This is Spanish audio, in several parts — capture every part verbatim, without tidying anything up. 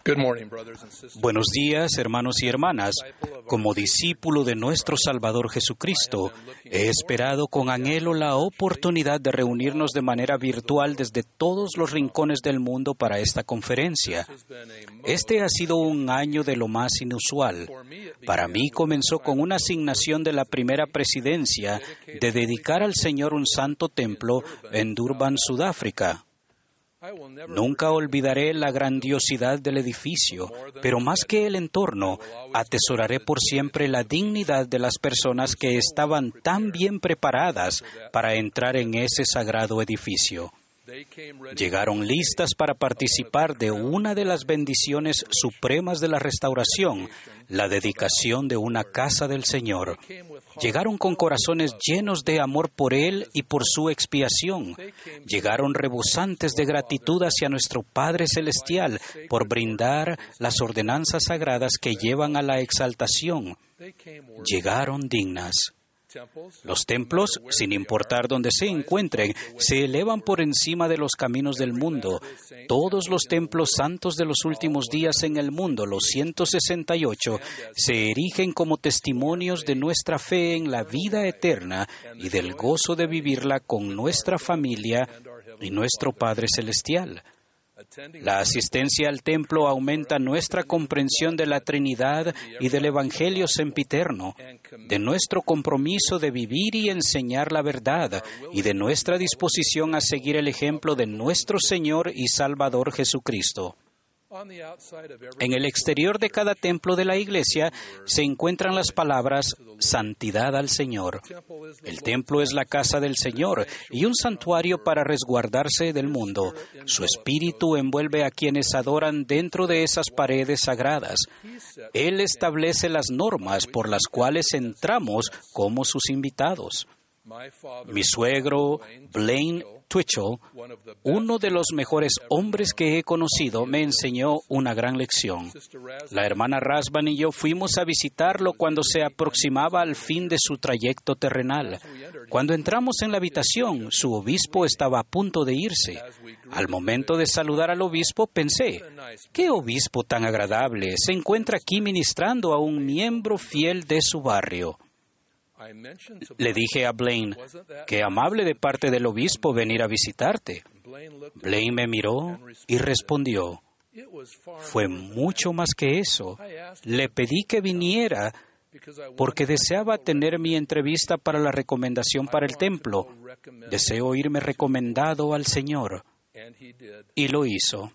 Good morning, brothers and sisters. Buenos días, hermanos y hermanas. Como discípulo de nuestro Salvador Jesucristo, he esperado con anhelo la oportunidad de reunirnos de manera virtual desde todos los rincones del mundo para esta conferencia. Este ha sido un año de lo más inusual. Para mí comenzó con una asignación de la primera presidencia de dedicar al Señor un santo templo en Durban, Sudáfrica. Nunca olvidaré la grandiosidad del edificio, pero más que el entorno, atesoraré por siempre la dignidad de las personas que estaban tan bien preparadas para entrar en ese sagrado edificio. Llegaron listas para participar de una de las bendiciones supremas de la restauración, la dedicación de una casa del Señor. Llegaron con corazones llenos de amor por Él y por su expiación. Llegaron rebosantes de gratitud hacia nuestro Padre Celestial por brindar las ordenanzas sagradas que llevan a la exaltación. Llegaron dignas. Los templos, sin importar dónde se encuentren, se elevan por encima de los caminos del mundo. Todos los templos santos de los últimos días en el mundo, los ciento sesenta y ocho, se erigen como testimonios de nuestra fe en la vida eterna y del gozo de vivirla con nuestra familia y nuestro Padre Celestial. La asistencia al templo aumenta nuestra comprensión de la Trinidad y del Evangelio sempiterno, de nuestro compromiso de vivir y enseñar la verdad y de nuestra disposición a seguir el ejemplo de nuestro Señor y Salvador Jesucristo. En el exterior de cada templo de la iglesia se encuentran las palabras «Santidad al Señor». El templo es la casa del Señor y un santuario para resguardarse del mundo. Su espíritu envuelve a quienes adoran dentro de esas paredes sagradas. Él establece las normas por las cuales entramos como sus invitados. Mi suegro, Blaine Twitchell, uno de los mejores hombres que he conocido, me enseñó una gran lección. La hermana Rasban y yo fuimos a visitarlo cuando se aproximaba al fin de su trayecto terrenal. Cuando entramos en la habitación, su obispo estaba a punto de irse. Al momento de saludar al obispo, pensé, ¿qué obispo tan agradable se encuentra aquí ministrando a un miembro fiel de su barrio? Le dije a Blaine, qué amable de parte del obispo venir a visitarte. Blaine me miró y respondió, fue mucho más que eso. Le pedí que viniera porque deseaba tener mi entrevista para la recomendación para el templo. Deseo oírme recomendado al Señor. Y lo hizo.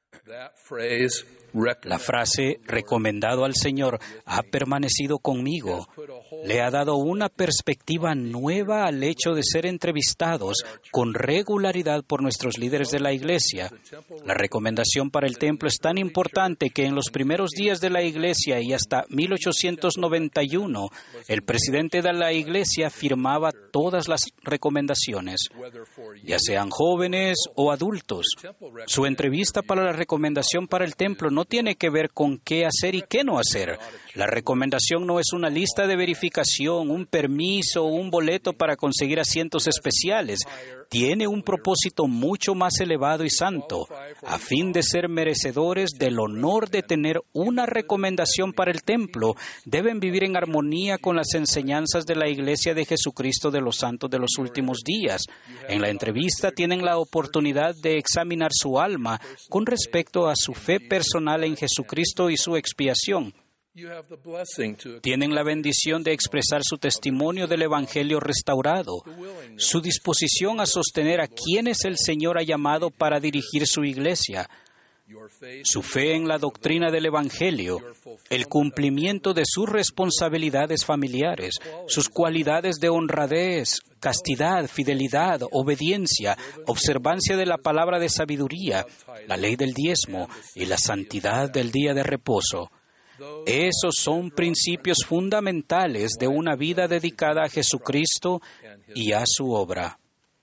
La frase «recomendado al Señor» ha permanecido conmigo. Le ha dado una perspectiva nueva al hecho de ser entrevistados con regularidad por nuestros líderes de la Iglesia. La recomendación para el templo es tan importante que en los primeros días de la Iglesia y hasta mil ochocientos noventa y uno, el presidente de la Iglesia firmaba todas las recomendaciones, ya sean jóvenes o adultos. Su entrevista para la recomendación para el templo no tiene que ver con qué hacer y qué no hacer. La recomendación no es una lista de verificación, un permiso o un boleto para conseguir asientos especiales. Tiene un propósito mucho más elevado y santo, a fin de ser merecedores del honor de tener una recomendación para el templo. Deben vivir en armonía con las enseñanzas de la Iglesia de Jesucristo de los Santos de los últimos días. En la entrevista tienen la oportunidad de examinar su alma con respecto a su fe personal en Jesucristo y su expiación. Tienen la bendición de expresar su testimonio del Evangelio restaurado, su disposición a sostener a quienes el Señor ha llamado para dirigir su iglesia, su fe en la doctrina del Evangelio, el cumplimiento de sus responsabilidades familiares, sus cualidades de honradez, castidad, fidelidad, obediencia, observancia de la palabra de sabiduría, la ley del diezmo y la santidad del día de reposo. Esos son principios fundamentales de una vida dedicada a Jesucristo y a su obra.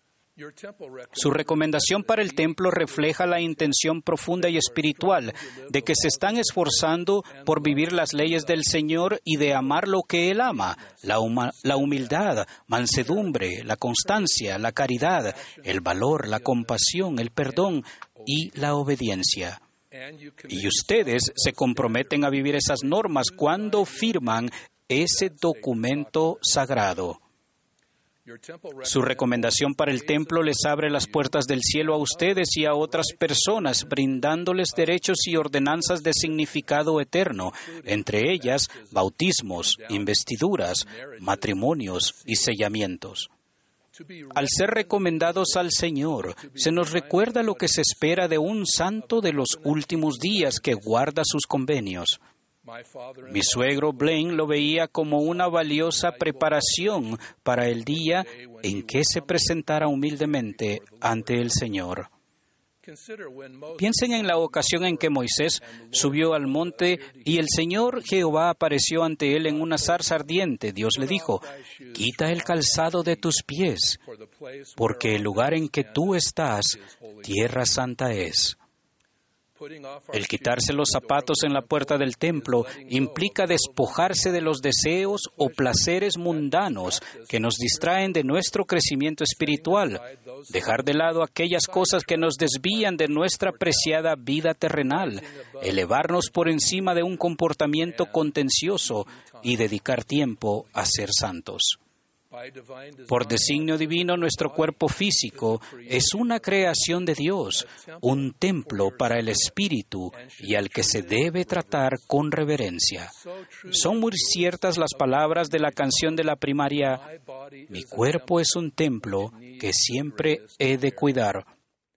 Su recomendación para el templo refleja la intención profunda y espiritual de que se están esforzando por vivir las leyes del Señor y de amar lo que Él ama, la, huma, la humildad, mansedumbre, la constancia, la caridad, el valor, la compasión, el perdón y la obediencia. Y ustedes se comprometen a vivir esas normas cuando firman ese documento sagrado. Su recomendación para el templo les abre las puertas del cielo a ustedes y a otras personas, brindándoles derechos y ordenanzas de significado eterno, entre ellas bautismos, investiduras, matrimonios y sellamientos. Al ser recomendados al Señor, se nos recuerda lo que se espera de un santo de los últimos días que guarda sus convenios. Mi suegro Blaine lo veía como una valiosa preparación para el día en que se presentara humildemente ante el Señor. Piensen en la ocasión en que Moisés subió al monte y el Señor Jehová apareció ante él en una zarza ardiente. Dios le dijo: «Quita el calzado de tus pies, porque el lugar en que tú estás, tierra santa es». El quitarse los zapatos en la puerta del templo implica despojarse de los deseos o placeres mundanos que nos distraen de nuestro crecimiento espiritual, dejar de lado aquellas cosas que nos desvían de nuestra preciada vida terrenal, elevarnos por encima de un comportamiento contencioso y dedicar tiempo a ser santos. Por designio divino, nuestro cuerpo físico es una creación de Dios, un templo para el Espíritu y al que se debe tratar con reverencia. Son muy ciertas las palabras de la canción de la primaria: «Mi cuerpo es un templo que siempre he de cuidar».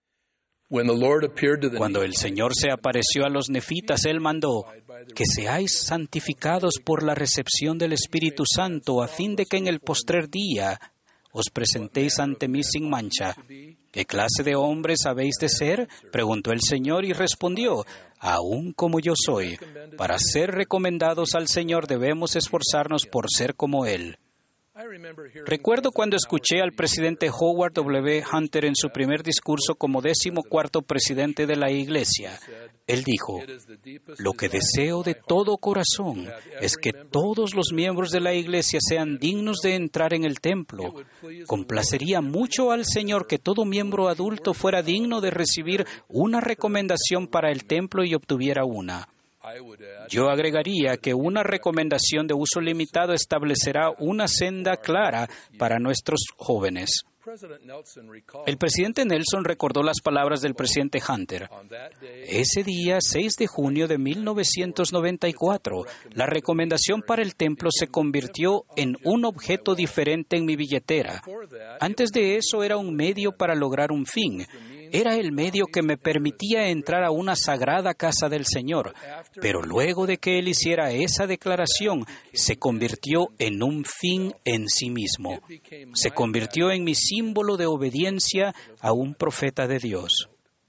Cuando el Señor se apareció a los nefitas, Él mandó: «Que seáis santificados por la recepción del Espíritu Santo, a fin de que en el postrer día os presentéis ante mí sin mancha». «¿Qué clase de hombres habéis de ser?», preguntó el Señor y respondió: «Aún como yo soy». Para ser recomendados al Señor debemos esforzarnos por ser como Él. Recuerdo cuando escuché al presidente Howard W. Hunter en su primer discurso como décimo cuarto presidente de la Iglesia. Él dijo: «Lo que deseo de todo corazón es que todos los miembros de la Iglesia sean dignos de entrar en el templo. Complacería mucho al Señor que todo miembro adulto fuera digno de recibir una recomendación para el templo y obtuviera una». Yo agregaría que una recomendación de uso limitado establecerá una senda clara para nuestros jóvenes. El presidente Nelson recordó las palabras del presidente Hunter. Ese día, seis de junio de mil novecientos noventa y cuatro, la recomendación para el templo se convirtió en un objeto diferente en mi billetera. Antes de eso era un medio para lograr un fin. Era el medio que me permitía entrar a una sagrada casa del Señor. Pero luego de que Él hiciera esa declaración, se convirtió en un fin en sí mismo. Se convirtió en mi símbolo de obediencia a un profeta de Dios.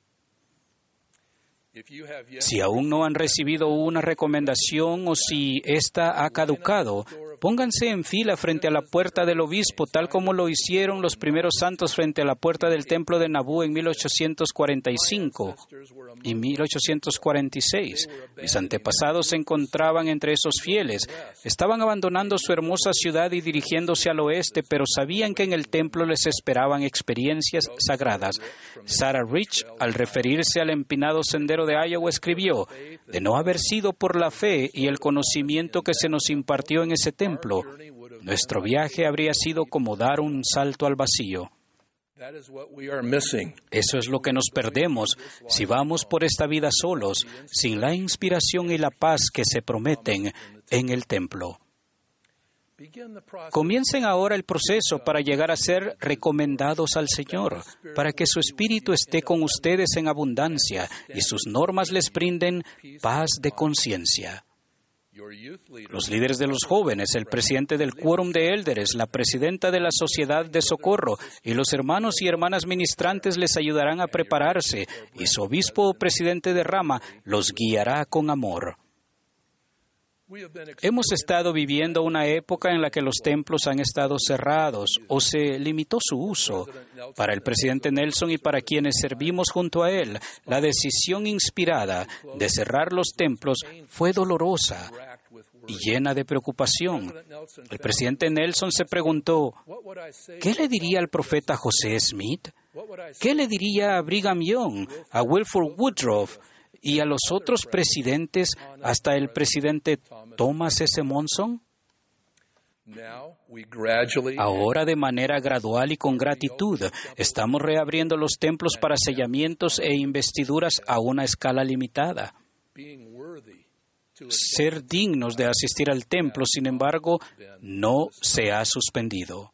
Si aún no han recibido una recomendación o si ésta ha caducado, pónganse en fila frente a la puerta del obispo, tal como lo hicieron los primeros santos frente a la puerta del templo de Nabú en mil ochocientos cuarenta y cinco y mil ochocientos cuarenta y seis. Mis antepasados se encontraban entre esos fieles. Estaban abandonando su hermosa ciudad y dirigiéndose al oeste, pero sabían que en el templo les esperaban experiencias sagradas. Sarah Rich, al referirse al empinado sendero de Iowa, escribió: «De no haber sido por la fe y el conocimiento que se nos impartió en ese templo, nuestro viaje habría sido como dar un salto al vacío». Eso es lo que nos perdemos si vamos por esta vida solos, sin la inspiración y la paz que se prometen en el templo. Comiencen ahora el proceso para llegar a ser recomendados al Señor, para que su Espíritu esté con ustedes en abundancia y sus normas les brinden paz de conciencia. Los líderes de los jóvenes, el presidente del Quórum de Élderes, la presidenta de la Sociedad de Socorro y los hermanos y hermanas ministrantes les ayudarán a prepararse, y su obispo o presidente de rama los guiará con amor. Hemos estado viviendo una época en la que los templos han estado cerrados o se limitó su uso. Para el presidente Nelson y para quienes servimos junto a él, la decisión inspirada de cerrar los templos fue dolorosa y llena de preocupación. El presidente Nelson se preguntó: ¿qué le diría al profeta José Smith? ¿Qué le diría a Brigham Young, a Wilford Woodruff y a los otros presidentes, hasta el presidente Thomas S. Monson? Ahora, de manera gradual y con gratitud, estamos reabriendo los templos para sellamientos e investiduras a una escala limitada. Ser dignos de asistir al templo, sin embargo, no se ha suspendido.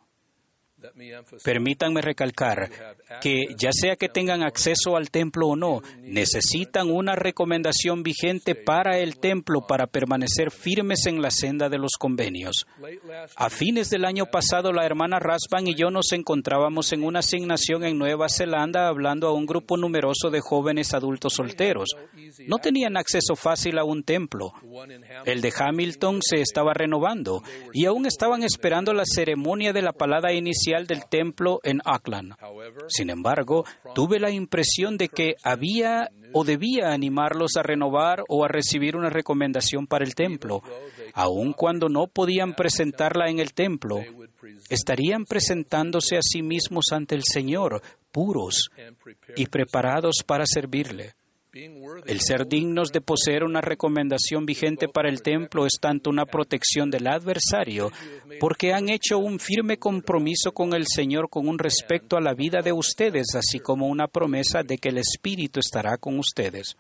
Permítanme recalcar que, ya sea que tengan acceso al templo o no, necesitan una recomendación vigente para el templo para permanecer firmes en la senda de los convenios. A fines del año pasado, la hermana Rasband y yo nos encontrábamos en una asignación en Nueva Zelanda hablando a un grupo numeroso de jóvenes adultos solteros. No tenían acceso fácil a un templo. El de Hamilton se estaba renovando y aún estaban esperando la ceremonia de la palada inicial del templo en Auckland. Sin embargo, tuve la impresión de que había o debía animarlos a renovar o a recibir una recomendación para el templo. Aun cuando no podían presentarla en el templo, estarían presentándose a sí mismos ante el Señor, puros y preparados para servirle. El ser dignos de poseer una recomendación vigente para el templo es tanto una protección del adversario, porque han hecho un firme compromiso con el Señor con un respecto a la vida de ustedes, así como una promesa de que el Espíritu estará con ustedes.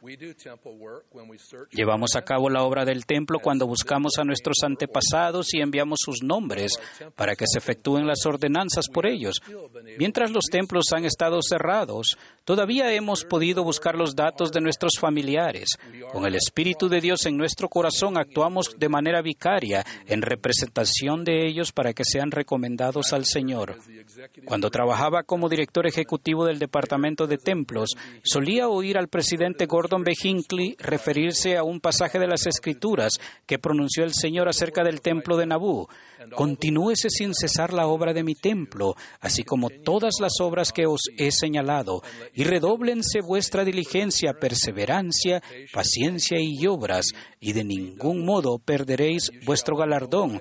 Llevamos a cabo la obra del templo cuando buscamos a nuestros antepasados y enviamos sus nombres para que se efectúen las ordenanzas por ellos. Mientras los templos han estado cerrados, todavía hemos podido buscar los datos de nuestros familiares. Con el Espíritu de Dios en nuestro corazón actuamos de manera vicaria en representación de ellos para que sean recomendados al Señor. Cuando trabajaba como director ejecutivo del Departamento de Templos, solía oír al presidente Gordon B. Hinckley referirse a un pasaje de las Escrituras que pronunció el Señor acerca del templo de Nabú. Continúese sin cesar la obra de mi templo, así como todas las obras que os he señalado, y redóblense vuestra diligencia, perseverancia, paciencia y obras, y de ningún modo perderéis vuestro galardón,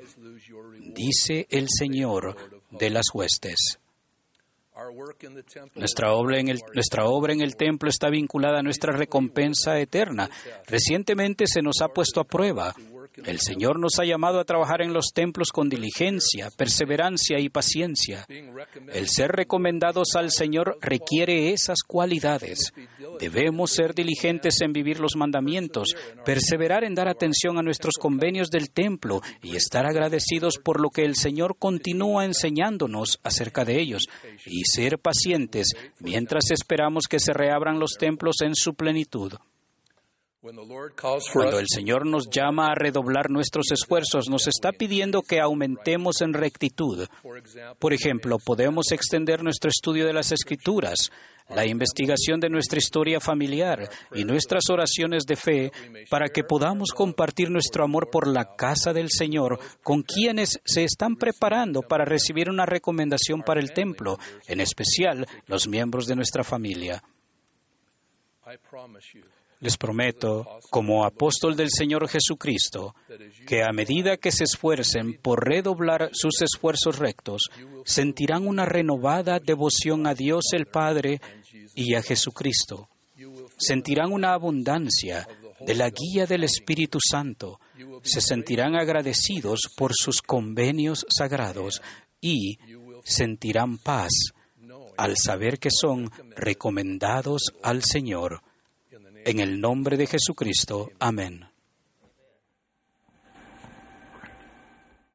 dice el Señor de las huestes. Nuestra obra, en el, nuestra obra en el templo está vinculada a nuestra recompensa eterna. Recientemente se nos ha puesto a prueba. El Señor nos ha llamado a trabajar en los templos con diligencia, perseverancia y paciencia. El ser recomendados al Señor requiere esas cualidades. Debemos ser diligentes en vivir los mandamientos, perseverar en dar atención a nuestros convenios del templo y estar agradecidos por lo que el Señor continúa enseñándonos acerca de ellos, y ser pacientes mientras esperamos que se reabran los templos en su plenitud. Cuando el Señor nos llama a redoblar nuestros esfuerzos, nos está pidiendo que aumentemos en rectitud. Por ejemplo, podemos extender nuestro estudio de las Escrituras, la investigación de nuestra historia familiar y nuestras oraciones de fe para que podamos compartir nuestro amor por la casa del Señor con quienes se están preparando para recibir una recomendación para el templo, en especial los miembros de nuestra familia. Les prometo, como apóstol del Señor Jesucristo, que a medida que se esfuercen por redoblar sus esfuerzos rectos, sentirán una renovada devoción a Dios el Padre y a Jesucristo. Sentirán una abundancia de la guía del Espíritu Santo. Se sentirán agradecidos por sus convenios sagrados y sentirán paz al saber que son recomendados al Señor. En el nombre de Jesucristo. Amén.